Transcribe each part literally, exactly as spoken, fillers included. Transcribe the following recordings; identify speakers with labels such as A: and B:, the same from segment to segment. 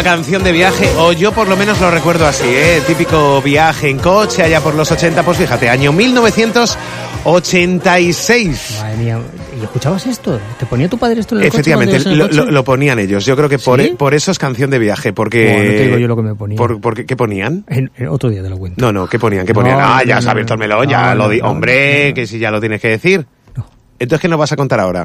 A: canción de viaje, o yo por lo menos lo recuerdo así, ¿eh? Típico viaje en coche allá por los ochenta, pues fíjate, año mil novecientos ochenta y seis.
B: Madre mía, ¿y escuchabas esto? ¿Te ponía tu padre esto en el
A: Efectivamente,
B: coche? Efectivamente,
A: lo, lo, lo ponían ellos. Yo creo que por, ¿sí? por eso es canción de viaje, porque...
B: Bueno, no te digo yo lo que me ponían.
A: Por, por, ¿Qué ponían?
B: En, en otro día te lo cuento.
A: No, no, ¿qué ponían? ¿Qué ponían?
B: No,
A: ah,
B: no,
A: ya
B: no,
A: has
B: no,
A: abierto el melón,
B: no,
A: ya
B: no,
A: lo di...
B: no,
A: Hombre,
B: no, no.
A: que si ya lo tienes que decir.
B: No.
A: Entonces, ¿qué nos vas a contar ahora?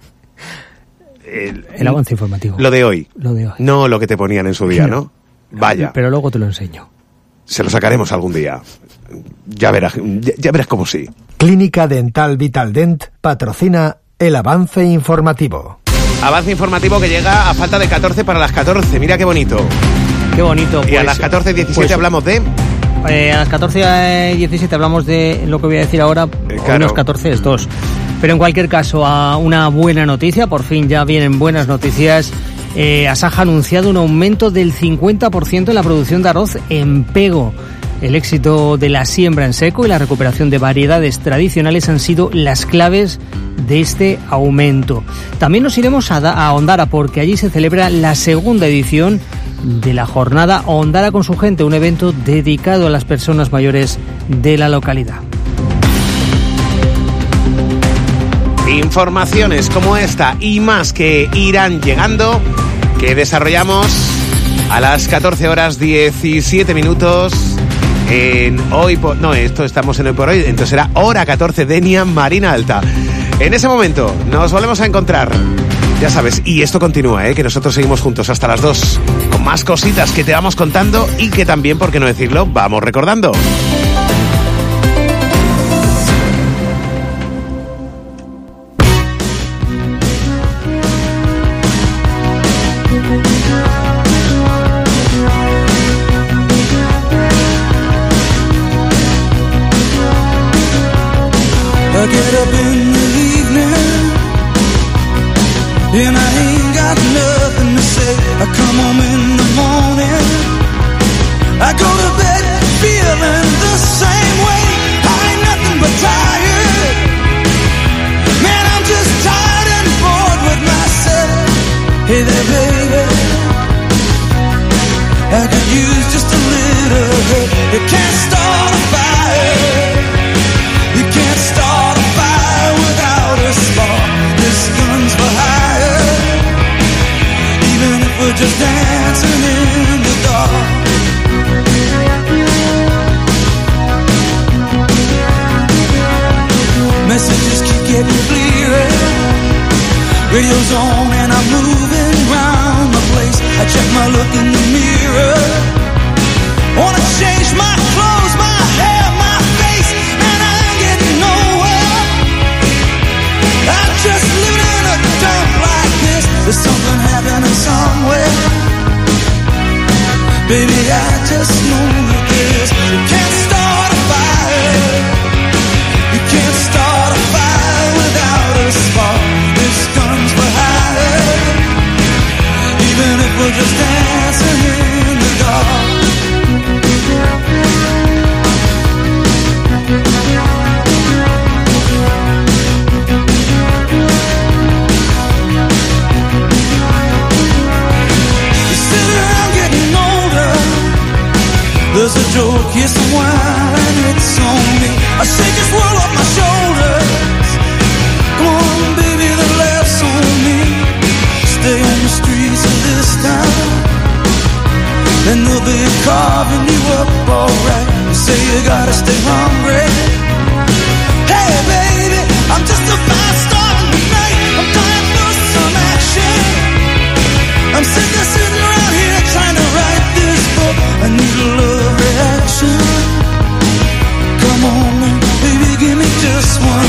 B: El, el avance informativo.
A: Lo de hoy.
B: Lo de hoy.
A: No lo que te ponían en su día, ¿no? ¿no? Vaya.
B: Pero luego te lo enseño.
A: Se lo sacaremos algún día. Ya verás, ya, ya verás cómo sí.
C: Clínica Dental Vitaldent patrocina el avance informativo.
A: Avance informativo que llega a falta de catorce para las catorce. Mira qué bonito.
B: Qué bonito.
A: Y
B: pues,
A: a las catorce diecisiete
B: pues,
A: hablamos de...
B: Eh, a las catorce diecisiete hablamos de lo que voy a decir ahora.
A: Eh,
B: Hoy
A: claro.
B: no es catorce, es dos. Pero en cualquier caso, a una buena noticia. Por fin ya vienen buenas noticias. Eh, Asaja ha anunciado un aumento del cincuenta por ciento en la producción de arroz en pego. El éxito de la siembra en seco y la recuperación de variedades tradicionales han sido las claves de este aumento. También nos iremos a, a Ondara, porque allí se celebra la segunda edición de la jornada Ondara con su gente, un evento dedicado a las personas mayores de la localidad.
A: Informaciones como esta y más que irán llegando, que desarrollamos a las catorce horas diecisiete minutos en Hoy por... No, esto estamos en Hoy por Hoy, entonces será hora catorce, Denia, Marina Alta. En ese momento nos volvemos a encontrar, ya sabes, y esto continúa, ¿eh? Que nosotros seguimos juntos hasta las dos, con más cositas que te vamos contando y que también, por qué no decirlo, vamos recordando.
D: I get up in the evening and I ain't got nothing to say. I come home in the morning, I go to bed feeling the same way. I ain't nothing but tired, man, I'm just tired and bored with myself. Hey there baby, I could use just a little help. You can't start a fire, you can't start a fire without a spark. This gun's for hire, even if we're just dancing in the dark. Messages keep getting clearer, radio's on and I'm moving round the place. I check my look in the mirror, wanna change my clothes, my hair, my face, and I ain't getting nowhere. I'm just living in a dump like this. There's something happening somewhere. Baby, I just know that this. You can't start a fire, you can't start a fire without a spark. This gun's for hire, even if we're just dancing in the dark. There's a joke, here's some wine, and it's on me. I shake this world off my shoulders. Come on, baby, the laughs on me. Stay on the streets of this town, and they'll be carving you up alright. You say you gotta stay hungry. Hey, baby, I'm just a fast star in the night. I'm dying for some action. I'm sick of sitting around here trying to write this book. I need a love reaction. Come on, baby, give me just one